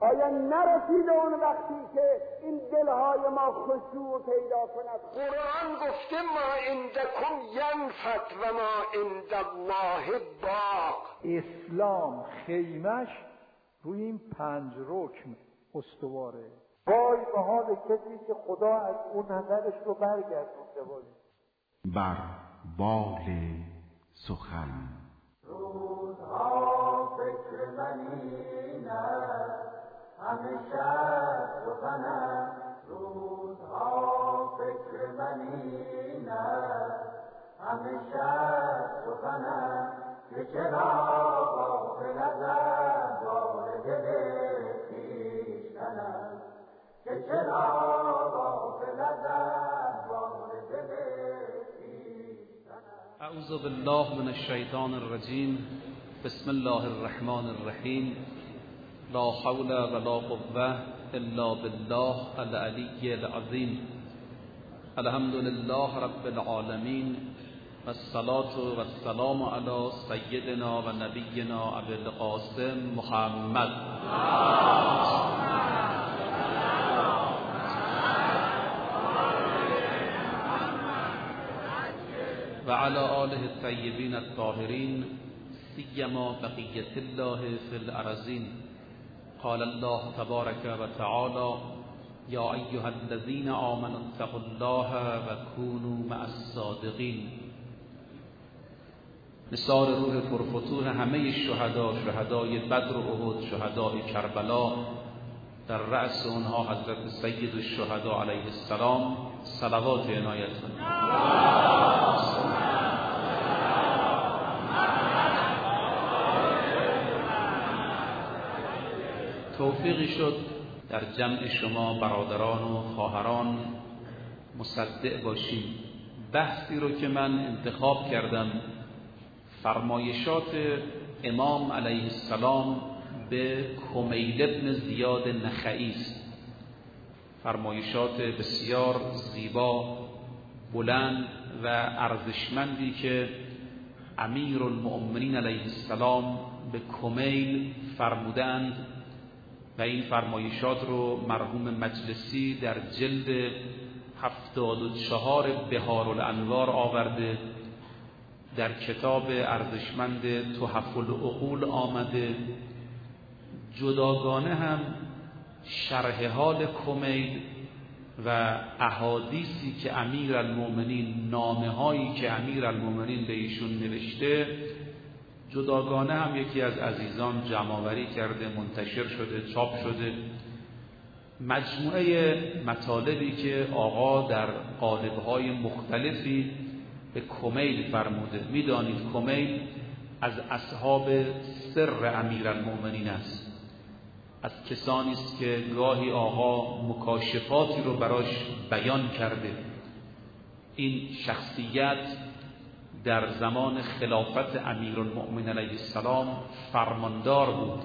آیا نرسیده اون وقتی که این دلهای ما خشوع پیدا کند؟ قرآن گفته ما عندکم ینفد و ما عند الله باق. اسلام خیمش روی این 5 رکن استواره. وای به حال کسی که خدا از اون نظرش رو برگردونده باشه. بر بال سخن روزها فکر منینه همیشه سخنه، روزها فکر منینه همیشه سخنه، که چرا غافل از احوال دل خویشتنم، که چرا غافل از احوال دل خویشتنم. اعوذ بالله من الشیطان الرجیم. بسم الله الرحمن الرحیم. لا حول ولا قوة الا بالله العلی العظیم. الحمد لله رب العالمین والصلاة والسلام علی سیدنا و نبینا ابی القاسم محمد و علی آله الطیبین الطاهرین سیما بقیة الله فی الارضین. قال الله تبارک و تعالی یا ایها الذین آمنوا اتقوا الله و کونوا مع الصادقین. نثار روح پرفتوح همه شهدای بدر و احد، شهدای کربلا، در رأس اونها حضرت سید الشهدا علیه السلام، صلوات عنایت کنید. توفیقی شد در جمع شما برادران و خواهران مصدق باشیم. بحثی رو که من انتخاب کردم فرمایشات امام علیه السلام به کمیل ابن زیاد نخعی است. فرمایشات بسیار زیبا، بلند و ارزشمندی که امیرالمؤمنین علیه السلام به کمیل فرمودند و این فرمایشات رو مرحوم مجلسی در جلد 74 بهار الانوار آورده، در کتاب ارزشمند تحف العقول آمده. جداگانه هم شرح حال کمیل و احادیثی که امیرالمؤمنین، نامه هایی که امیرالمؤمنین به ایشون نوشته، جداگانه هم یکی از عزیزان جمع‌آوری کرده، منتشر شده، چاپ شده. مجموعه مطالبی که آقا در قالب‌های مختلفی به کمیل فرموده. میدانید کمیل از اصحاب سر امیرالمؤمنین است، از کسانی است که گاهی آقا مکاشفاتی رو براش بیان کرده. این شخصیت در زمان خلافت امیرالمؤمنین علیه السلام فرماندار بود.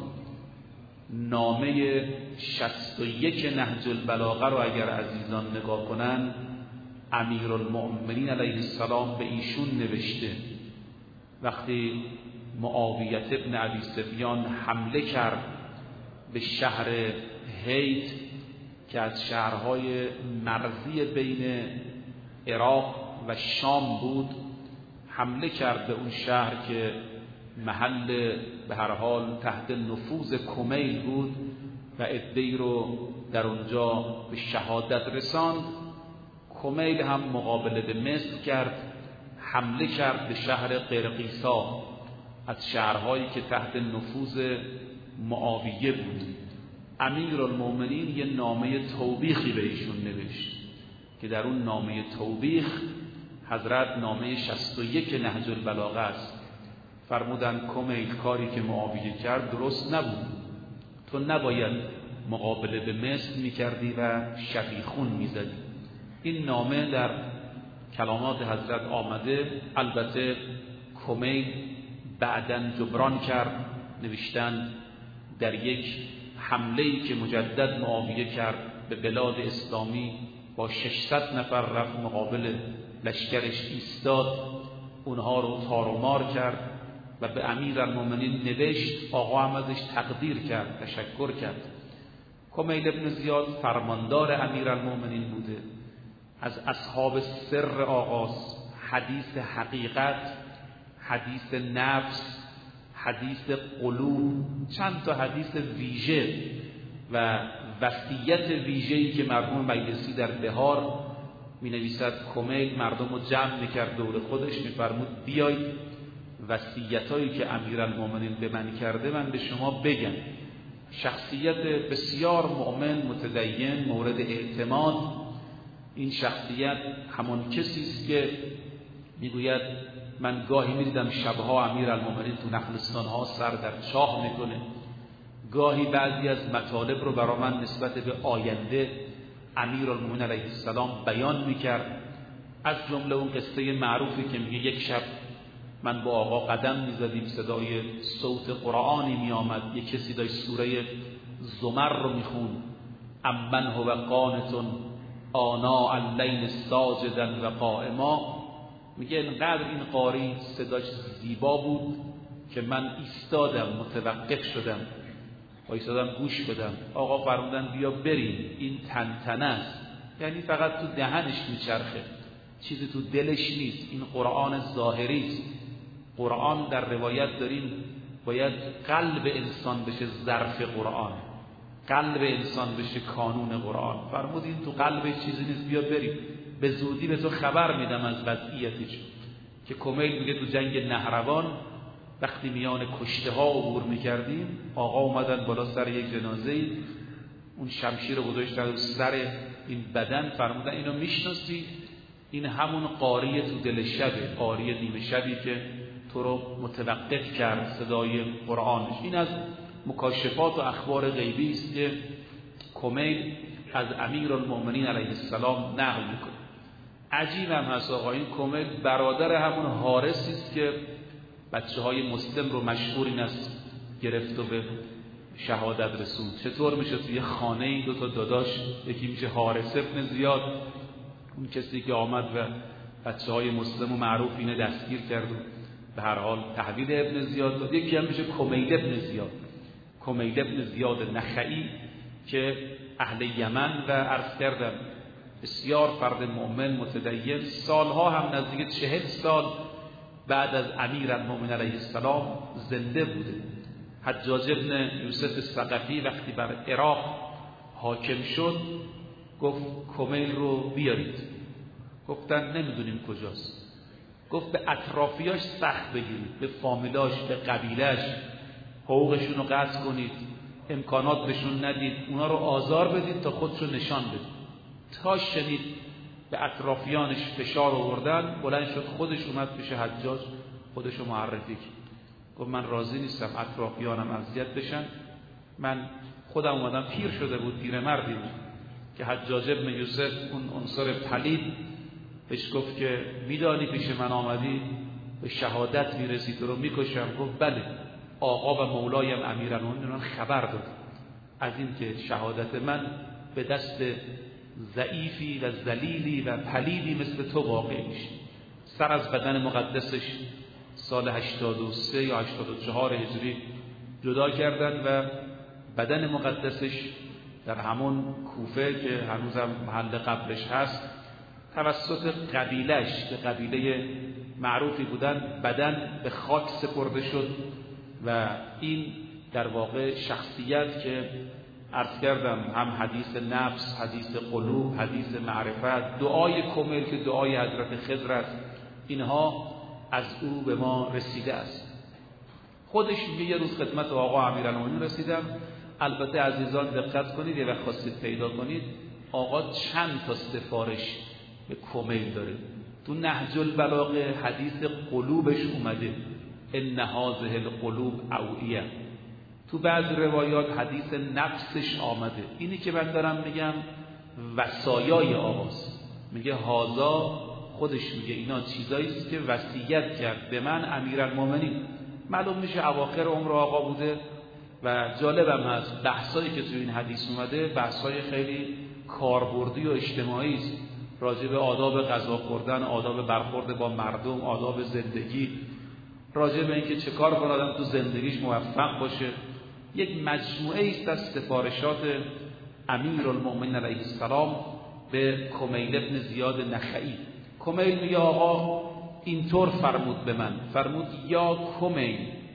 نامه 61 نهج البلاغه رو اگر عزیزان نگاه کنن، امیرالمؤمنین علیه السلام به ایشون نوشته. وقتی معاویه ابن ابی سفیان حمله کرد به شهر هیت که از شهرهای مرزی بین عراق و شام بود، حمله کرد به اون شهر که محل به هر حال تحت نفوذ کمیل بود و عده‌ای رو در اونجا به شهادت رساند. کمیل هم مقابله به مصر کرد، حمله کرد به شهر قرقیسا، از شهرهایی که تحت نفوذ معاویه بود. امیرالمؤمنین یه نامه توبیخی به ایشون نوشت که در اون نامه توبیخ حضرت نامه 61 نهج البلاغه است. فرمودن کمیل کاری که معاویه کرد درست نبود، تو نباید مقابله به مصر میکردی و شفیخون میزدی. این نامه در کلامات حضرت آمده. البته کمیل بعداً جبران کرد، نوشتن در یک حمله‌ای که مجدد معاویه کرد به بلاد اسلامی با 600 نفر رفت مقابل لشکرش ایستاد، اونها رو تار و مار کرد و به امیرالمؤمنین نوشت. آقا هم ازش تقدیر کرد، تشکر کرد. کمیل ابن زیاد فرماندار امیرالمومنین بوده، از اصحاب سر آغاز، حدیث حقیقت، حدیث نفس، حدیث قلوب، چند تا حدیث ویژه و وصیت ویژه‌ای که مرحوم مجلسی در بهار می‌نویسد کمیل مردم رو جمع می‌کرد دور خودش، می‌فرمود بیایید وصیتایی که امیرالمومنین به من کرده من به شما بگم. شخصیت بسیار مؤمن، متدین، مورد اعتماد. این شخصیت همون کسی است که میگوید من گاهی می‌دیدم شبها امیرالمومنین تو نخلستان‌ها سر در چاه میکنه، گاهی بعضی از مطالب رو برای من نسبت به آینده امیرالمومنین علیه السلام بیان میکرد. از جمله اون قصه معروفی که میگه یک شب من با آقا قدم میزدیم، صدای صوت قرآنی میآمد، یک کسی داشت سوره زمر رو میخون، امن هو قانت آناء اللیل ساجدا و قائما. میگه اینقدر این قاری صداش زیبا بود که من ایستادم، متوقف شدم، ایستادم گوش بدم. آقا فرمودن بیا بریم، این تنتنه است، یعنی فقط تو دهنش میچرخه، چیزی تو دلش نیست، این قرآن ظاهری است. قرآن در روایت داریم باید قلب انسان بشه ظرف قرآن، قلب انسان بشه کانون قرآن. فرمود این تو قلبش چیزی نیست، بیا بریم، به زودی به تو خبر میدم از وضعیتش. که کمیل میگه تو جنگ نهروان وقتی میان کشته ها عبور میکردیم، آقا اومدن بالا سر یک جنازه، اون شمشیر رو گذاشتن رو سر این بدن، فرمودن اینو میشناسی؟ این همون قاری تو دل شبه، قاری نیمه شبی که تو رو متوقف کرد صدای قرآنش. این از مکاشفات و اخبار غیبی است که کمیل از امیرالمومنین علیه السلام نقل میکنه. عجیب هم هست آقا، این کمیل برادر همون حارسی است که بچه‌های مسلم رو مشهور این است گرفت و به شهادت رسوند. چطور میشه توی خانه‌ای دو تا داداش، یکی میشه حارس ابن زیاد، اون کسی که آمد و بچه‌های مسلم و معروف اینه دستگیر کرد و به هر حال تحویل ابن زیاد داد، یکی هم میشه کمیل ابن زیاد، کمیل ابن زیاد نخعی که اهل یمن و عرض کردم بسیار فرد مؤمن متدین، سالها هم نزدیک 40 سال بعد از امیرالمومنین علیه السلام زنده بوده. حجاج ابن یوسف الثقفی وقتی بر عراق حاکم شد گفت کمیل رو بیارید. گفتن نمیدونیم کجاست. گفت به اطرافیاش سخت بگیرید، به فامیلاش، به قبیلش، حقوقشون رو قطع کنید، امکانات بهشون ندید، اونا رو آزار بدید تا خودشو نشان بدید. تا شنید به اطرافیانش فشار آوردن، بلند شد خودش اومد پیش حجاج، خودش رو معرفی کرد. گفت من راضی نیستم اطرافیانم اذیت بشن، من خودم اومدم، پیر شده بود، پیرمردی بود که حجاج ابن یوسف اون عنصر پلید بهش گفت که میدانی پیش من آمدی به شهادت میرسی، تو رو میکشم. گفت بله، آقا و مولایم امیرالمومنین خبر داد از این که شهادت من به دست ضعیفی و ذلیلی و پلیدی مثل تو واقع میشه. سر از بدن مقدسش سال 83 یا 84 هجری جدا کردن و بدن مقدسش در همون کوفه که هنوزم محل قبرش هست توسط قبیلش که قبیله معروفی بودن بدن به خاک سپرده شد. و این در واقع شخصیت که عرض کردم هم حدیث نفس، حدیث قلوب، حدیث معرفت، دعای کمیل که دعای حضرت خضر است، اینها از او به ما رسیده است. خودش میگه یه روز خدمت آقا امیرالمومنین رسیدم. البته عزیزان دقت کنید، یه وقت خواستید پیدا کنید، آقا چند تا سفارش به کمیل داره. تو نهج البلاغه حدیث قلوبش اومده، ان هذه القلوب اوعیه. تو بعض روایات حدیث نفسش آمده. اینی که من دارم میگم وصایای آقاست. میگه هازا، خودش میگه اینا چیزایی است که وصیت کرد به من امیرالمومنین. معلوم میشه اواخر عمر آقا بوده و جالبم هست بحثایی که تو این حدیث اومده بحثای خیلی کاربردی و اجتماعی است، راجع به آداب غذا خوردن، آداب برخورد با مردم، آداب زندگی، راجع به اینکه چه کار کنه آدم تو زندگیش موفق باشه. یک مجموعه است از سفارشات امیرالمؤمنین علیه السلام به کمیل ابن زیاد نخعی. کمیل میگه آقا اینطور فرمود به من، فرمود یا کمیل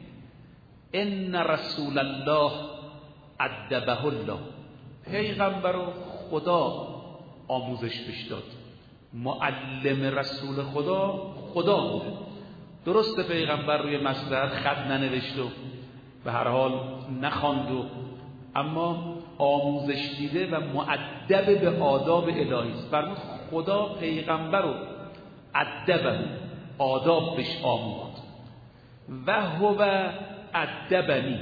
ان رسول الله ادبه الله، پیغمبر رو خدا آموزش بهش داد. معلم رسول خدا بوده. درسته پیغمبر روی مصلحت خط ننوشت و به هر حال نخواند و اما آموزش دیده و مؤدب به آداب الهی است. فرمود خدا پیغمبر رو ادب، آداب بهش آموخت. و هو ادبنی،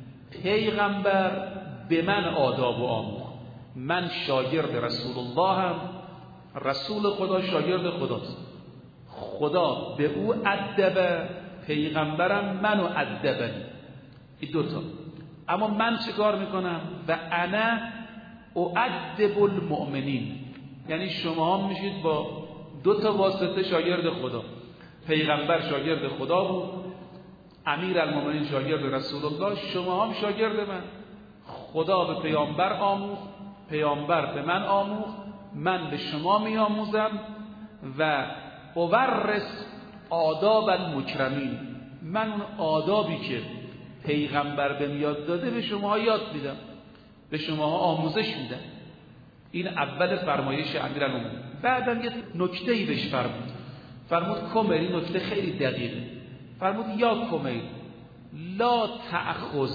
پیغمبر به من آداب و آموخت. من شاگرد رسول الله هم، رسول خدا شاگرد خداست. خدا به او ادب، پیغمبرم منو ادبنی. این دوتا. اما من چه کار میکنم؟ و انا اؤدب المؤمنین، یعنی شما هم میشید با دو تا واسطه شاگرد خدا. پیغمبر شاگرد خدا بود، امیرالمؤمنین شاگرد رسول الله، شما هم شاگرد من. خدا به پیامبر آموخت، پیامبر به من آموخت، من به شما میآموزم. و اورث آداب المکرمین، من اون آدابی که پیغمبر به یاد داده به شما یاد میدم، به شما آموزش میدم. این اول فرمایش امیرالمؤمنین. بعدم یه نکته‌ای بهش فرمود کمیل، نکته خیلی دقیقه. فرمود یا کمیل لا تأخذ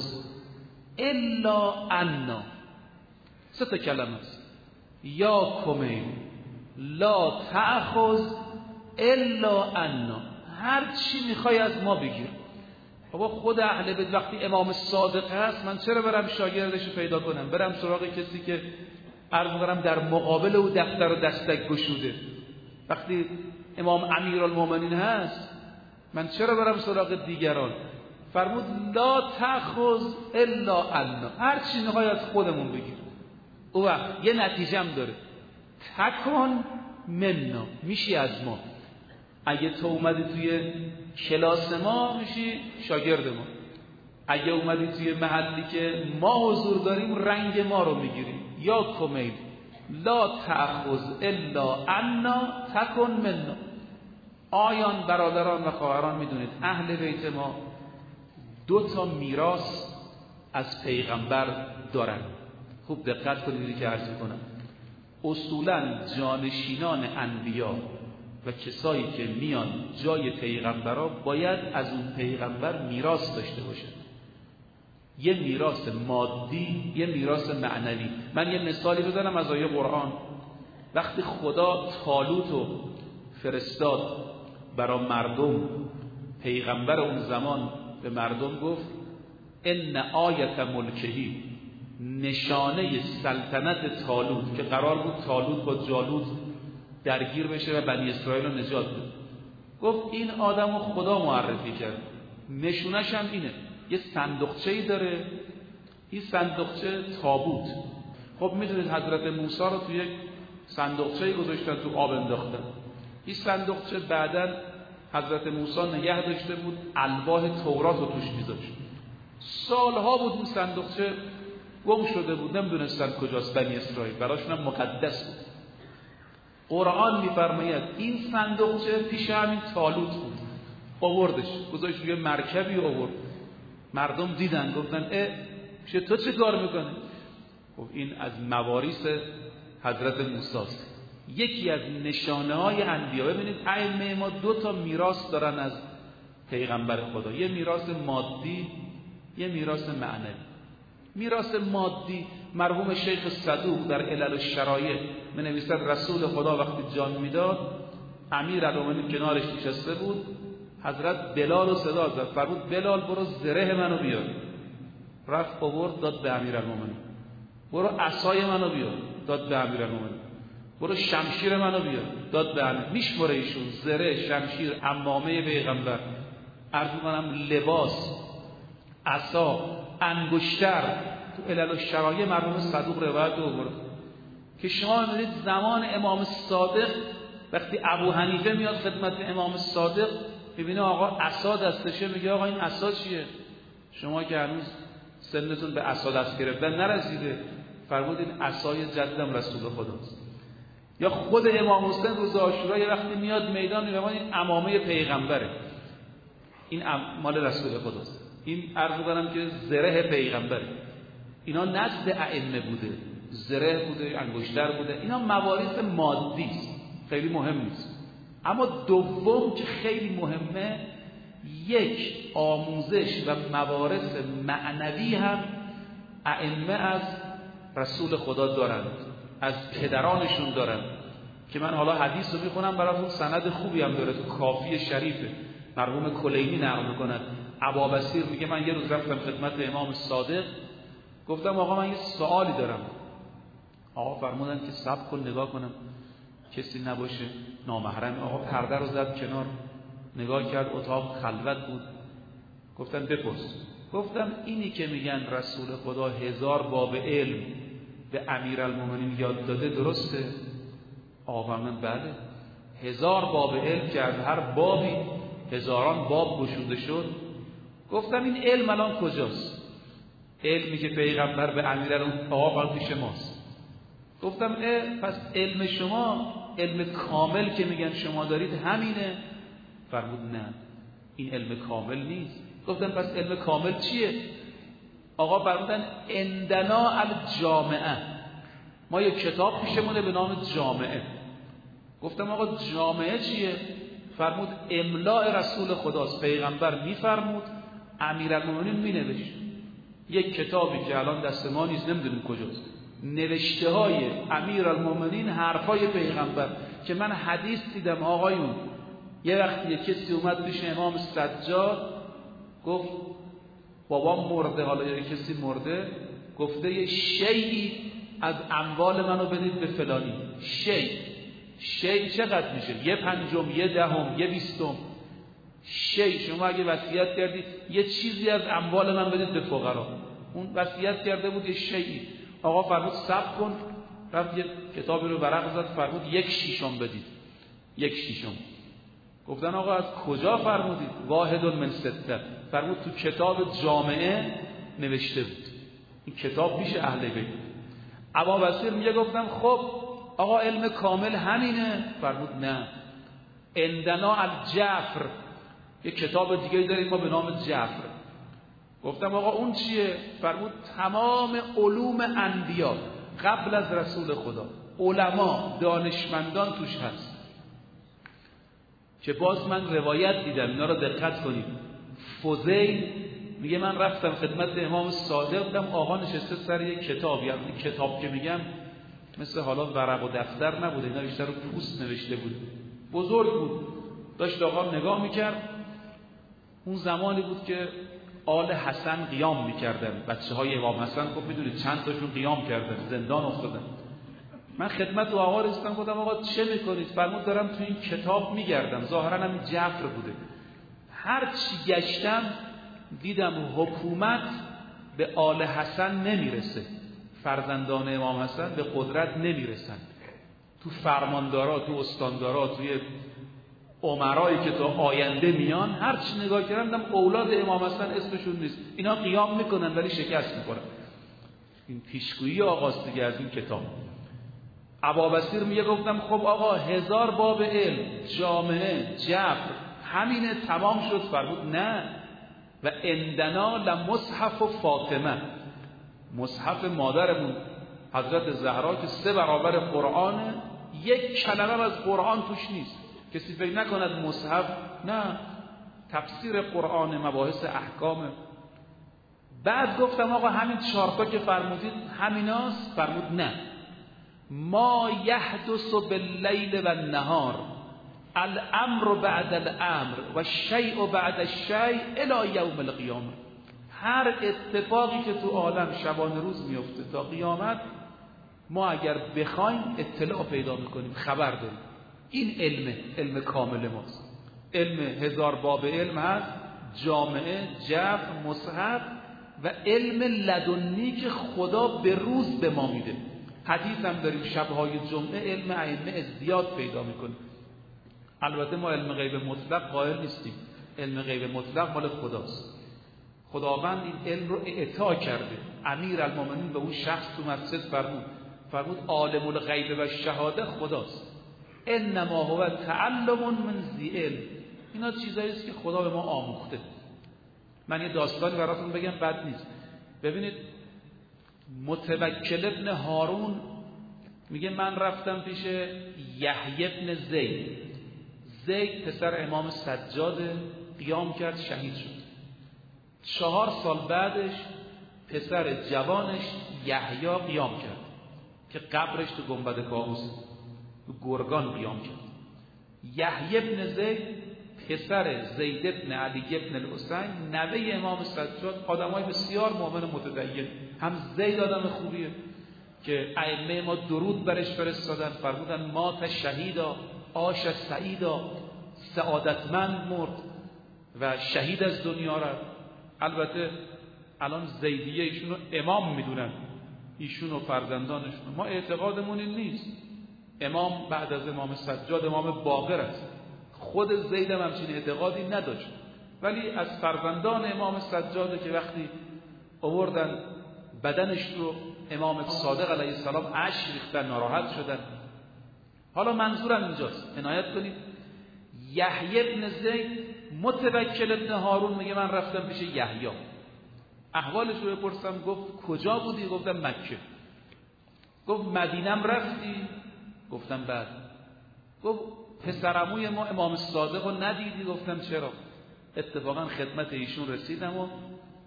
الا عنا. سه تا کلمه است. یا کمیل لا تأخذ الا عنا، هر چی میخوای از ما بگیر. بابا خود اهل بیت وقتی امام صادق هست، من چرا برم شاگردش پیدا کنم؟ برم سراغ کسی که عرض می‌کنم در مقابل او دفتر و دستک گشوده. وقتی امام امیرالمؤمنین هست، من چرا برم سراغ دیگران؟ فرمود لا تأخذ الا عنا، هر چی میخوای از خودمون بگیر. او وقت یه نتیجه هم داره، تکن منا، میشی از ما. اگه تو اومدی توی کلاس ما میشی شاگرد ما، اگه اومدی توی محلی که ما حضور داریم رنگ ما رو میگیری. یا کمیل لا تأخذ الا عنا تکن منا. آیان برادران و خواهران میدونید اهل بیت ما دو تا میراث از پیغمبر دارن. خوب دقت کنید که عرض میکنم. اصولا جانشینان انبیا و کسایی که میان جای پیغمبرها باید از اون پیغمبر میراث داشته باشن. یه میراث مادی، یه میراث معنوی. من یه مثالی بزنم از آیه قرآن. وقتی خدا طالوت رو فرستاد برای مردم، پیغمبر اون زمان به مردم گفت ان آیت ملکهی، نشانه سلطنت طالوت، که قرار بود طالوت با جالوت درگیر بشه و بنی اسرائیل رو نجات بده، گفت این آدم رو خدا معرفی کرد، نشونش هم اینه. یه صندوقچه‌ای داره، این صندوقچه تابوت. خب میدونید حضرت موسی رو توی یک صندوقچه‌ای گذاشتن، تو آب انداختن. این صندوقچه بعداً حضرت موسی نگه داشته بود، الواح تورات رو توش میذاشت. سالها بود این صندوقچه گم شده بود، نمیدونستن کجاست. بنی اسرائیل براشون هم مقدس بود. قرآن میفرماید این صندوقچه پیش همین طالوت بود، آوردش گذاشت روی مرکبی آورد. مردم دیدن گفتن تو چه کار میکنه؟ خب این از مواریث حضرت موسی است. یکی از نشانه های انبیا. ببینید ائمه ما دو تا میراث دارن از پیغمبر خدا، یه میراث مادی، یه میراث معنوی. میراث مادی مرحوم شیخ صدوق در علل الشرایع می‌نویسد رسول خدا وقتی جان میداد، امیرالمؤمنین کنارش نشسته بود، حضرت بلال رو صدا زد، فرمود بلال برو زره منو بیار. رفت آورد داد به امیرالمؤمنین. برو عصای منو بیار، داد به امیرالمؤمنین. برو شمشیر منو بیار، داد به امیر. میشمره ایشون زره، شمشیر، عمامه پیغمبر، عرض می‌کنم لباس، عصا، انگشتر. تو علل الشرایع مرحوم صدوق روایت آورد که شما می‌بینید زمان امام صادق وقتی ابو حنیفه میاد خدمت امام صادق می‌بینه آقا عصا دستشه، میگه آقا این عصا چیه؟ شما که هنوز سنتون به عصا دست گرفتن نرسیده، فرمود این عصای جدم رسول خداست. یا خود امام حسین روز عاشورا یه وقتی میاد میدان میگه این عمامه پیغمبره، این مال رسول خداست. این عرض می‌کنم که زره پیغمبره. اینا نزد ائمه بوده، زره بوده، انگشتر بوده، اینا مواریث مادی است، خیلی مهم نیست. اما دوم که خیلی مهمه، یک آموزش و موارث معنوی هم ائمه از رسول خدا دارند، از پدرانشون دارند، که من حالا حدیث رو میخونم براتون، سند خوبی هم داره، تو کافی شریفه، مرحوم کلینی نقل میکنند. ابابصیر میگه من یه روز رفتم خدمت امام صادق، گفتم آقا من یه سوالی دارم. آقا فرمودن که صبر کن نگاه کنم کسی نباشه نامحرم. آقا پرده رو زد کنار، نگاه کرد، اتاق خلوت بود. گفتن بپرس. گفتم اینی که میگن رسول خدا 1000 باب علم به امیرالمومنین یاد داده درسته؟ آقا من بله. 1000 باب علم که از هر بابی هزاران باب گشوده شد. گفتم این علم الان کجاست؟ علمی که پیغمبر به امیرالمومنین آقا پیش ماست. گفتم پس علم شما، علم کامل که میگن شما دارید همینه؟ فرمود نه، این علم کامل نیست. گفتم پس علم کامل چیه؟ آقا فرمودن عندنا الجامعه، ما یک کتاب پیشمونه به نام جامعه. گفتم آقا جامعه چیه؟ فرمود املاء رسول خداست، پیغمبر میفرمود، امیرالمومنین مینوشت. یک کتابی که الان دست ما نیست، نمیدونیم کجاست، نوشته های امیرالمومنین، حرفای پیغمبر. که من حدیث دیدم آقایون، یه وقتی یه کسی اومد پیش امام سجاد گفت بابام مرده، حالا یه کسی مرده، گفته یه شیئی از اموال منو بدید به فلانی. شیء چقدر میشه؟ 1/5، 1/10، 1/20. شیء شما اگه وصیت کردید یه چیزی از اموال من بدید به فقرا، اون وصیت کرده بود یه شیئی. آقا فرمود صبر کن، رفت یه کتابی رو ورق زد، فرمود 1/6 بدید. 1/6. گفتن آقا از کجا فرمودید؟ 1 من 6. فرمود تو کتاب جامعه نوشته بود، این کتاب پیش اهل بیت. ابابصیر میگه گفتم خب آقا علم کامل همینه؟ فرمود نه، عندنا الجفر، یه کتاب دیگه داریم ما به نام جفر. گفتم آقا اون چیه؟ فرمود تمام علوم انبیا قبل از رسول خدا، علما دانشمندان توش هست. که باز من روایت دیدم، اینا رو دقت کنید. فضیل میگه من رفتم خدمت امام صادق، دیدم آقا نشسته سر یک کتاب، یعنی کتاب که میگم مثل حالا ورق و دفتر نبوده، اینا بیشتر رو پوست نوشته بود، بزرگ بود. داشت آقا نگاه میکرد. اون زمانی بود که آل حسن قیام میکردن، بچه های امام حسن، خب میدونید چند تاشون قیام کردن، زندان افتادن. من خدمت و آقا رسیدم، گفتم آقا چه میکنید؟ فرمود دارم تو این کتاب میگردم، ظاهرا هم جفر بوده. هر چی گشتم دیدم حکومت به آل حسن نمیرسه، فرزندان امام حسن به قدرت نمیرسن. تو فرماندارا، تو استاندارا، توی امرایی که تا آینده میان، هر چی نگاه کردم اولاد امام حسن اسمشون نیست. اینا قیام میکنن ولی شکست میخورن. این پیشگویی آغاز دیگه از این کتاب. ابابصیر میگه گفتم خب آقا 1000 باب علم، جامعه، جبر، همینه تمام شد؟ فرمود نه، و عندنا لمصحف و فاطمه، مصحف مادرمون حضرت زهرا که 3 برابر قرآنه، یک کلمه از قرآن توش نیست. کسی فکر نکند مصحف، نه، تفسیر قرآن، مباحث احکام. بعد گفتم آقا همین 4 تا که فرمودید همیناست؟ فرمود نه، ما یحدث باللیل و النهار، الامر بعد الامر و الشیء بعد الشیء الی یوم القیامه. هر اتفاقی که تو عالم شبانه روز میفته تا قیامت، ما اگر بخوایم اطلاع پیدا میکنیم، خبر داریم. این علم کامل ماست. علم 1000 باب علم هست، جامعه، جفر، مصحف، و علم لدنی که خدا به روز به ما میده. حدیث هم داریم شبهای جمعه علم ائمه ازدیاد پیدا میکنیم. البته ما علم غیب مطلق قائل نیستیم، علم غیب مطلق مال خداست. خداوند این علم رو اعطا کرده. امیرالمومنین به اون شخص تو مسجد فرمود عالم الغیب و شهاده خداست. انما هو تعلم من ذی علم. اینا چیزایی است که خدا به ما آموخته. من یه داستانی براتون بگم بد نیست. ببینید متوکل ابن هارون میگه من رفتم پیش یحیی ابن زید پسر امام سجاد، قیام کرد شهید شد. 4 سال بعدش پسر جوانش یحیی قیام کرد که قبرش تو گنبد کاووس تو گرگان قیام کرد. یحیی ابن زید پسر زید ابن علی ابن الحسین نوه امام سجاد، آدمای بسیار مؤمن متدین. هم زید آدم خوبیه که ائمه ما درود برش فرستادن، فرمودن مات شهیدا عاش سعیدا، سعادتمند مرد و شهید از دنیا رفت. البته الان زیدیه ایشون رو امام میدونن، ایشون و فرزندانشون. ما اعتقادمون این نیست. امام بعد از امام سجاد امام باقر است. خود زید هم همچین اعتقادی نداشت، ولی از فرزندان امام سجاده که وقتی آوردن بدنش رو امام صادق علیه السلام اشک ریختن، ناراحت شدن. حالا منظورم اینجاست، عنایت کنید. یحیی ابن زید متوکل ابن هارون میگه من رفتم پیش یحیی، احوالش رو بپرسم. گفت کجا بودی؟ گفتم مکه. گفت مدینم رفتی؟ گفتم بعد. گفت پسرعموی ما امام صادق رو ندیدی؟ گفتم چرا. اتفاقا خدمت ایشون رسیدم و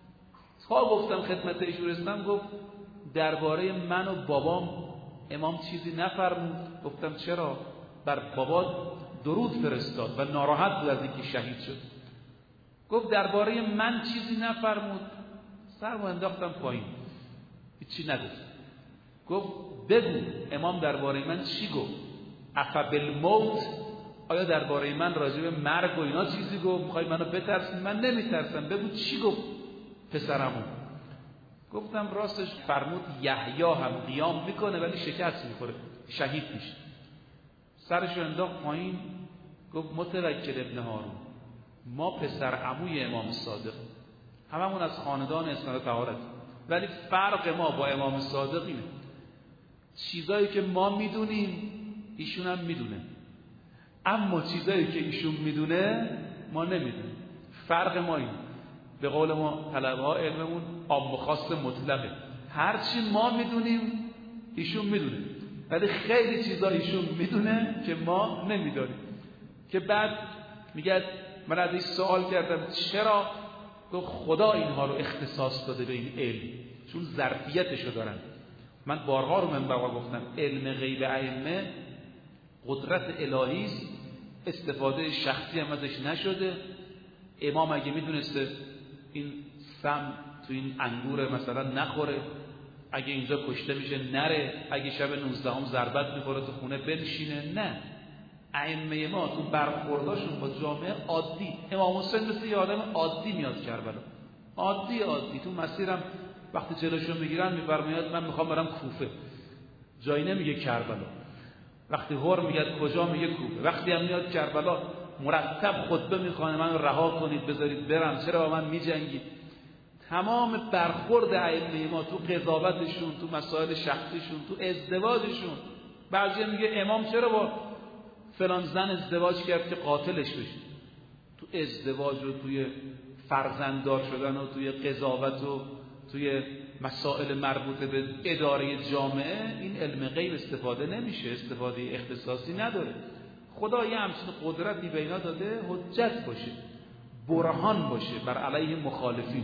تا گفتم خدمت ایشون رسیدم گفت درباره من و بابام امام چیزی نفرمود. گفتم چرا؟ بر بابا درود فرستاد و ناراحت بود از اینکه شهید شد. گفت درباره من چیزی نفرمود. سرمو انداختم پایین، هیچی نگفت. گفت بگو امام درباره من چی گفت؟ افبالموت، آیا درباره من راجع به مرگ و اینا چیزی گفت؟ میخوای منو بترسونی؟ من نمیترسم، بگو چی گفت پسرمون. گفتم راستش فرمود یحیی هم قیام میکنه ولی شکست میخوره، شهید میشه. سرشو انداخت پایین. گفت متوکل ابن هارون، ما پسر عموی امام صادق، هممون از خاندان اسناد طهارت، ولی فرق ما با امام صادق اینه چیزایی که ما میدونیم ایشون هم میدونه، اما چیزایی که ایشون میدونه ما نمیدونیم. فرق ما اینه. به قول ما طلبه ها علممون عام و خاص مطلقه. هرچی ما میدونیم ایشون میدونه، ولی خیلی چیزا ایشون میدونه که ما نمیدونیم. که بعد میگه من از این سوال کردم چرا؟ تو خدا اینها رو اختصاص داده به این علم، چون ظرفیتشو دارن. من بارها رو منبر گفتم علم غیب ائمه قدرت الهی است، استفاده شخصی هم ازش نشده. امام اگه میدونسته این سم تو این انگور مثلا نخوره، اگه اینجا کشته میشه نره، اگه شب 19 ضربت میخوره تو خونه بنشینه، نه. ائمه ما تو برخورداشون با جامعه عادی، امام حسین مثل یه آدم عادی میاد کربلا، عادی تو مسیرم وقتی جلوشو میگیرن میفرماید من میخوام برم کوفه، جایی نمیگه کربلا. وقتی هور میگه کجا، میگه کوفه. وقتی هم میاد کربلا مرتب خطبه میخوانه من رها کنید بذارید برم، چرا با من میجنگید. تمام برخورد ائمه ما تو قضاوتشون، تو مسائل شخصیشون، تو ازدواجشون. بعضی میگه امام چرا با فلان زن ازدواج کرد که قاتلش بشه. تو ازدواج و توی فرزنددار شدن و توی قضاوت و توی مسائل مربوطه به اداره جامعه این علم غیب استفاده نمیشه، استفاده اختصاصی نداره. خدا یه همچین قدرتی به اینا داده حجت باشه، برهان باشه بر علیه مخالفین،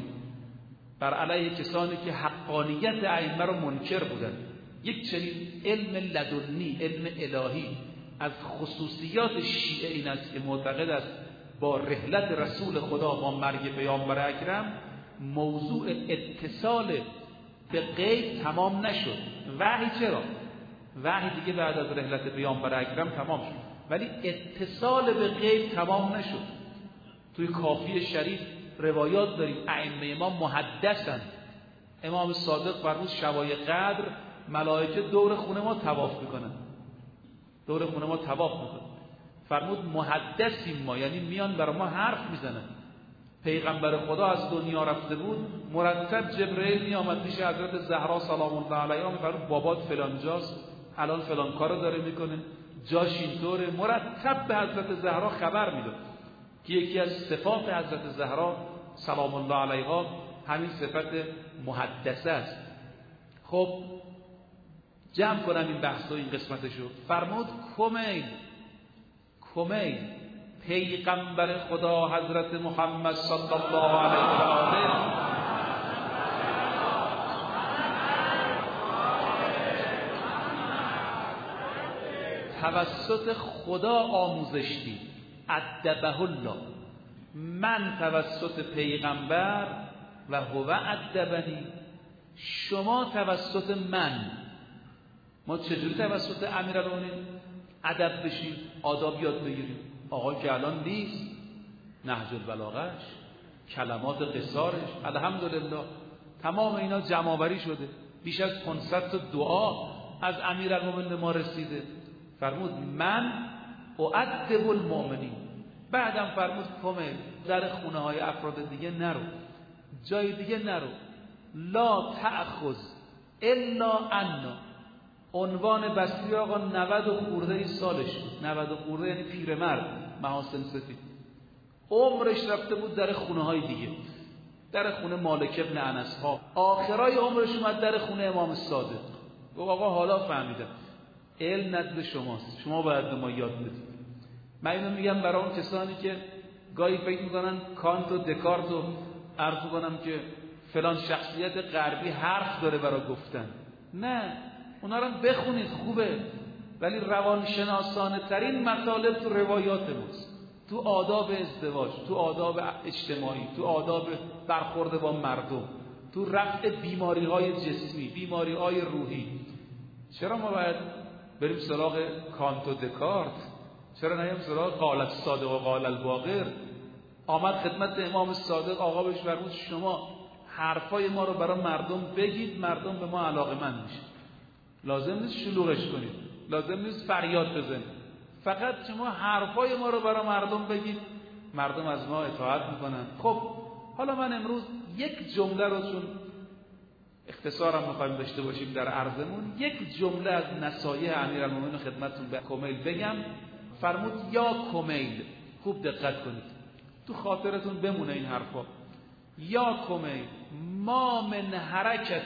بر علیه کسانی که حقانیت ائمه رو منکر بودن. یک چنین علم لدنی، علم الهی از خصوصیات شیعه این است که معتقد است با رحلت رسول خدا با مرگ پیامبر اکرم موضوع اتصال به غیب تمام نشد. وحی چرا؟ وحی دیگه بعد از رحلت پیامبر اکرم تمام شد، ولی اتصال به غیب تمام نشد. توی کافی شریف روایات داریم ائمه ما محدثن. امام صادق فرمود شبای قدر ملائکه دور خونه ما طواف میکنن، دور خونه ما طواف میکنن. فرمود محدثیم ما، یعنی میان برای ما حرف میزنن. پیغمبر خدا از دنیا رفته بود، مرتب جبرئیل می آمد پیش حضرت زهرا سلام الله علیها، میفرمود بابات فلان جاست، الان فلان کارو داره میکنه، جاش اینطوره. مرتب به حضرت زهرا خبر میداد که یکی از صفات حضرت زهرا سلام الله علیها همین صفت محدثه است. خب جمع کنم این بحث و این قسمتشو. فرمود کمیل پیغمبر خدا حضرت محمد صلی الله علیه و آله توسط خدا آموزش دید، ادبه الله. من توسط پیغمبر و هو ادبنی، شما توسط من. ما چجوری توسط امیرالمومنین ادب بشیم، آداب یاد بگیریم؟ آقا که الان نیست، نهج البلاغه‌اش، کلمات قصارش، الحمدلله تمام اینا جمع‌آوری شده، بیش از 500 تا دعا از امیرالمومنین ما رسیده. فرمود من اؤدب المؤمنین. بعدم فرمود کمیل در خونه های افراد دیگه نرو، جای دیگه نرو، لا تأخذ الا عنا. عنوان بصری آقا 90 خورده سالش، 90 خورده یعنی پیرمرد، محاسن سفید، عمرش رفته بود در خونه های دیگه، در خونه مالک ابن انس ها، آخرای عمرش اومد در خونه امام صادق. گفت آقا حالا فهمیدم علم ندل شماست، شما باید به ما یاد بدید. من اینو میگم برای اون کسانی که گاهی فکر میکنن کانت و دکارت و عرض کنم که فلان شخصیت غربی حرف داره برای گفتن. نه، اونا رو بخونید خوبه، ولی روانشناسانه ترین مطالب تو روایات ماست، تو آداب ازدواج، تو آداب اجتماعی، تو آداب برخورد با مردم، تو رفع بیماری های جسمی، بیماری های روحی. چرا ما باید بریم سراغ کانت و دکارت؟ چرا نیم سراغ قال الصادق و قال الباقر؟ آمد خدمت امام صادق، آقا بهش فرمود شما حرفای ما رو برای مردم بگید، مردم به ما علاقه‌مند میشه. لازم نیست شلوغش کنید، لازم نیست فریاد بزنید، فقط شما حرفای ما رو برای مردم بگید، مردم از ما اطاعت میکنن. خب حالا من امروز یک جمله رو، چون اختصارم میخوایم داشته باشیم در عرضمون، یک جمله از نصایح امیرالمومنین خدمتتون به کمیل بگم. فرمود یا کمیل، خوب دقت کنید تو خاطرتون بمونه این حرفا. یا کمیل ما من حرکت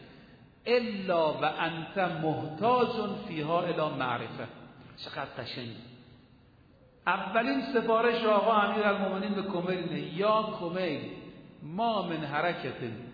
الا و انت محتاج فیها الی معرفه. چقدر قشنگ. اولین سفارش آقا امیرالمومنین به کمیل اینه، یا کمیل ما من حرکت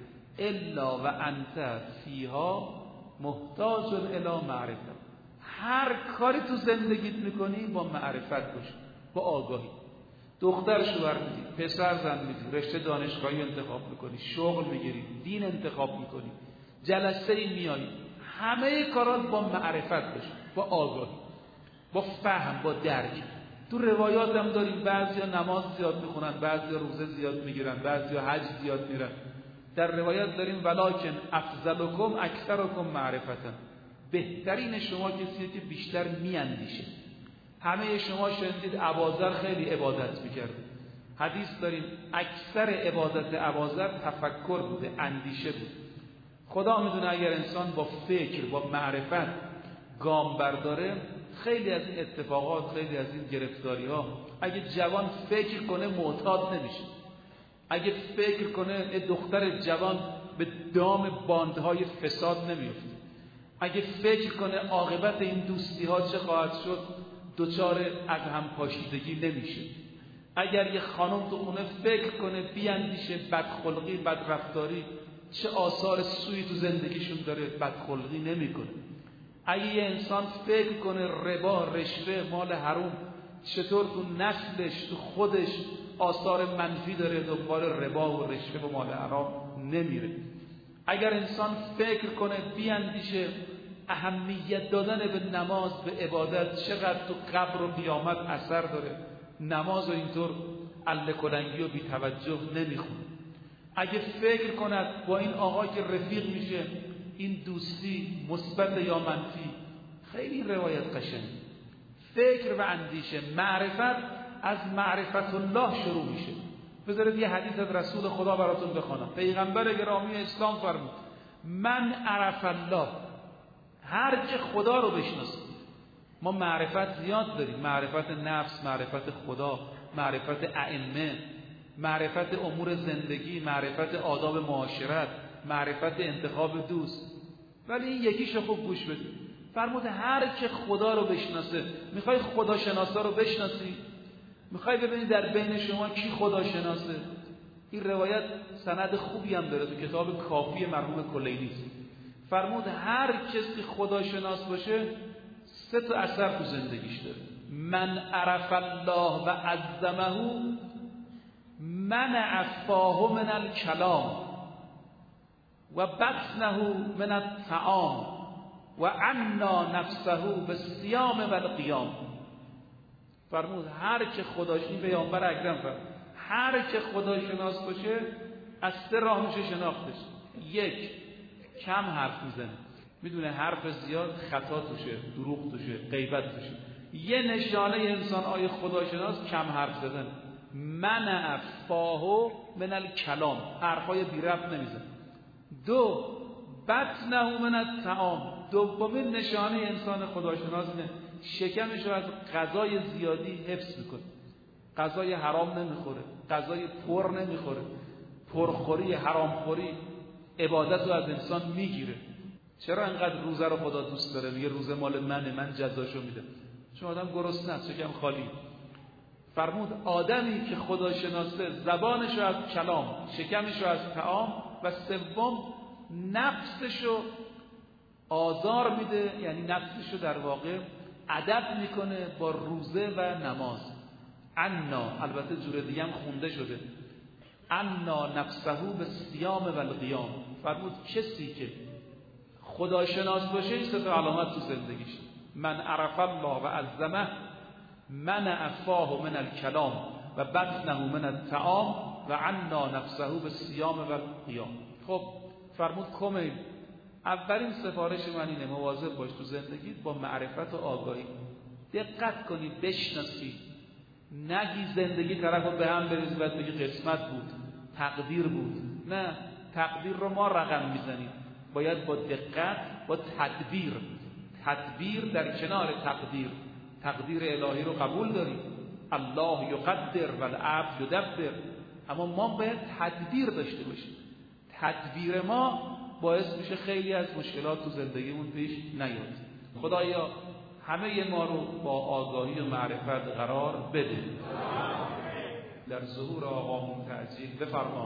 الا و انت فیها محتاج الی معرفه. هر کاری تو زندگیت میکنی با معرفت باش، با آگاهی. دختر شوهر میدی، پسر زن میدی، رشته دانشگاهی انتخاب میکنی، شغل میگیری، دین انتخاب میکنی، جلسه میایی، همه کارات با معرفت باش، با آگاهی، با فهم، با درک. تو روایات هم داریم بعضیا نماز زیاد میخونن، بعضیا روزه زیاد میگیرن، بعضیا حج زیاد میرن. در روایات داریم ولکن افضلکم اکثرکم معرفتا. بهترین شما کسیه که بیشتر میاندیشه. همه شما شنیدید ابوذر خیلی عبادت میکرد. حدیث داریم اکثر عبادت ابوذر تفکر بوده، اندیشه بود. خدا میدونه اگر انسان با فکر، با معرفت گام برداره، خیلی از این اتفاقات، خیلی از این گرفتاری ها، اگه جوان فکر کنه معتاد نمیشه. اگه فکر کنه دختر جوان به دام باندهای فساد نمیفته. اگه فکر کنه عاقبت این دوستی ها چه خواهد شد، دچار از هم پاشیدگی نمیشه. اگر یه خانم تو خونه فکر کنه، بیاندیشه، بدخلقی، بدرفتاری چه آثار سوی تو زندگیشون داره، بدخلقی نمیکنه. اگه یه انسان فکر کنه ربا، رشوه، مال حرام چطور تو نسلش، تو خودش آثار منفی داره، دنبال ربا و رشوه و مال حرام نمیره. اگر انسان فکر کنه، بیاندیشه، اهمیت دادن به نماز، به عبادت چقدر تو قبر و قیامت اثر داره، نماز و اینطور اله کلنگی و بی توجه نمیخونه. اگه فکر کند با این آقا که رفیق میشه، این دوستی مثبت یا منفی، خیلی روایت قشنگ. فکر و اندیشه، معرفت از معرفت الله شروع میشه. بذارید یه حدیث از رسول خدا براتون بخونم. پیغمبر گرامی اسلام فرمود من عرف الله، هر که خدا رو بشناسه. ما معرفت زیاد داریم، معرفت نفس، معرفت خدا، معرفت ائمه، معرفت امور زندگی، معرفت آداب معاشرت، معرفت انتخاب دوست، ولی این یکیشو خوب گوش بدید. فرمود هر که خدا رو بشناسه. میخوای خداشناسا رو بشناسی؟ میخوای ببینی در بین شما کی خداشناسه؟ این روایت سند خوبی هم داره تو کتاب کافی مرحوم کلینی. فرمود هر کسی خداشناس باشه 3 تا اثر تو زندگیش داره. من عرف الله و عظمه منع فاه من الکلام و بطنه من الطعام و عنا نفسه بالصیام و القیام. فرمود هر که خداشناس، پیامبر اکرم فرمود هر که خداشناس باشه از 3 راه میشه شناختش. 1 کم حرف میزنه، میدونه حرف زیاد خطا توشه، دروغ توشه، غیبت توشه. یه نشانه انسان آیه خداشناس کم حرف زدن. منع فاه من الکلام، حرفای بی ربط نمیزنه. 2 بطنه من الطعام، دومین نشانه انسان خداشناس اینه شکمش رو از غذای زیادی حفظ میکنه، غذای حرام نمیخوره، غذای پر نمیخوره. پرخوری، حرامخوری عبادت رو از انسان میگیره. چرا انقدر روزه رو خدا دوست داره؟ میگه روزه مال منه، من جزاشو میدم. چون آدم گرسنه است، شکم خالی. فرمود آدمی که خدا شناسه زبانش رو از کلام، شکمش رو از طعام، و 3 نفسش رو آزار میده، یعنی نفسش رو در واقع ادب میکنه با روزه و نماز. عنا، البته جور دیگه هم خونده شده، عنا نفسه بالصیام و القیام. فرمود کسی که خداشناس باشه این 3 تا علامت تو زندگیش. من عرف الله و عظمه منع فاه من الکلام و بطنه من الطعام و عنا نفسه بالصیام و القیام. خب فرمود کمیل اولین سفارش من اینه مواظب باش تو زندگیت با معرفت و آگاهی. دقت کنی، بشناسی، نگی زندگی طرفو به هم بریزی بعد بگی قسمت بود، تقدیر بود. نه، تقدیر رو ما رقم میزنیم، باید با دقت، با تدبیر در کنار تقدیر الهی رو قبول داریم. الله یقدر و العبد یدبر، اما ما باید تدبیر داشته باشیم. تدبیر ما باعث میشه خیلی از مشکلات تو زندگیمون پیش نیاد. خدایا همه ما رو با آگاهی و معرفت قرار بده. در ظهور آقامون تعجیل بفرما،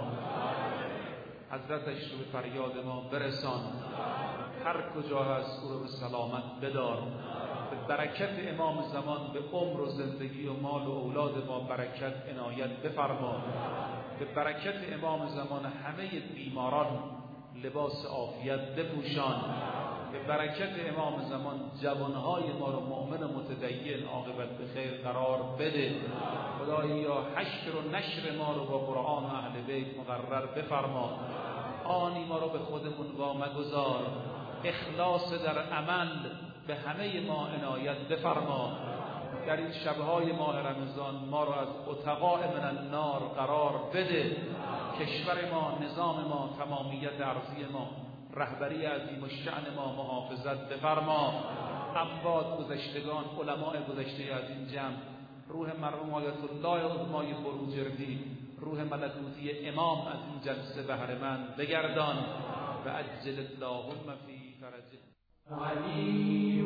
حضرتش رو به فریاد ما برسان، هر کجا هست او رو به سلامت بدار. به برکت امام زمان به عمر و زندگی و مال و اولاد ما برکت عنایت بفرما. به برکت امام زمان همه بیماران لباس عافیت بپوشان. به برکت امام زمان جوانهای ما رو مؤمن و متدین عاقبت به خیر قرار بده. خدایا حشر و نشر ما رو با قرآن و اهل بیت مقرر بفرما. آنی ما رو به خودمون وامگذار، اخلاص در عمل به همه ما عنایت بفرما. در این شبهای ماه رمضان ما رو از عتقاء من النار قرار بده. کشور ما، نظام ما، تمامیت ارضی ما، رهبری عظیم و شأن ما محافظت بفرما. اموات گذشتگان، علماء گذشته از این جمع، روح مرحوم آیت الله عظمای بروجردی، روح ملکوتی امام از این جلسه بهره مند بگردان و عجل اللهم فی فرجه. علی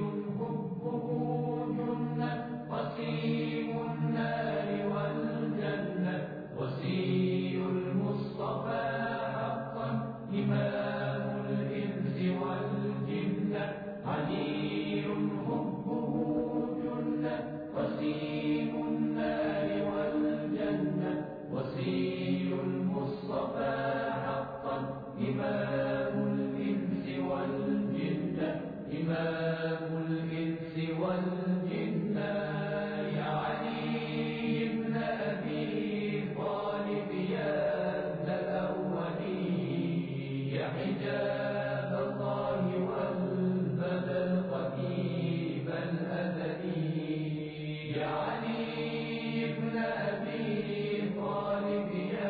حبه جنة وسيم النار والجنة وسي المصطفى حقا إمام الإنس والجنة. علي حبه جنة وسيم النار والجنة وسي المصطفى حقا إمام الإنس والجنة. إمام الإنس والجنة. يا علي بن أبي طالب يا ابن الأولين، يا حجاب الله والبدى القديم الأزلي. يا علي بن أبي طالب يا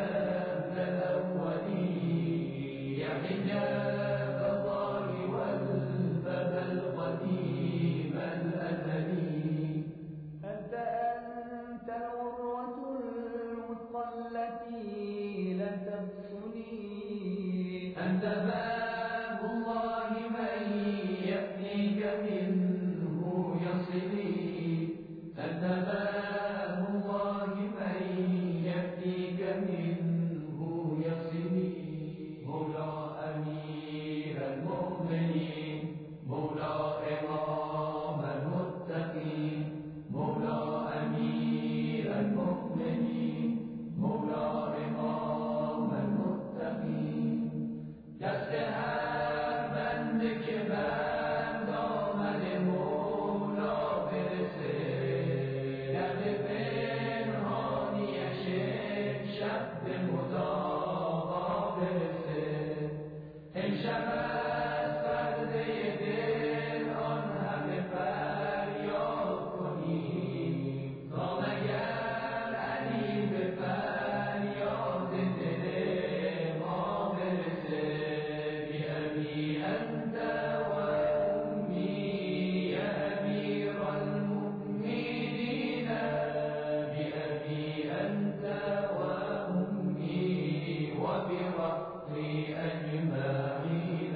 إمام المتقين مولا أمير المؤمنين مولا إمام المتقين دست هر بنده که بر دامن مولا برسه درد پنهانیش امشب به مداوا برسه امشب از پرده دل آن همه فریاد کنیم تا مگر علی به فریاد دل ما برسه بأبی انت و امی یا امیر المؤمنین بأبی انت و امی و برحمی أجمعين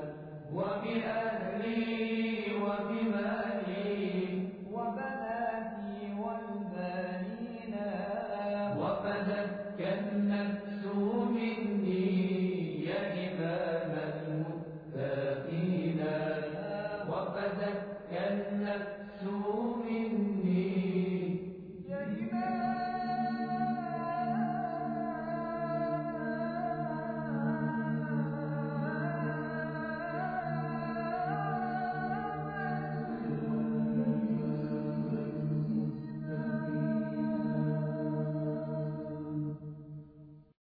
وبأهلي وبمالي وبناتي والبنين وفدتك النفس مني يا إمام المتقين وفدتك النفس مني يا إمام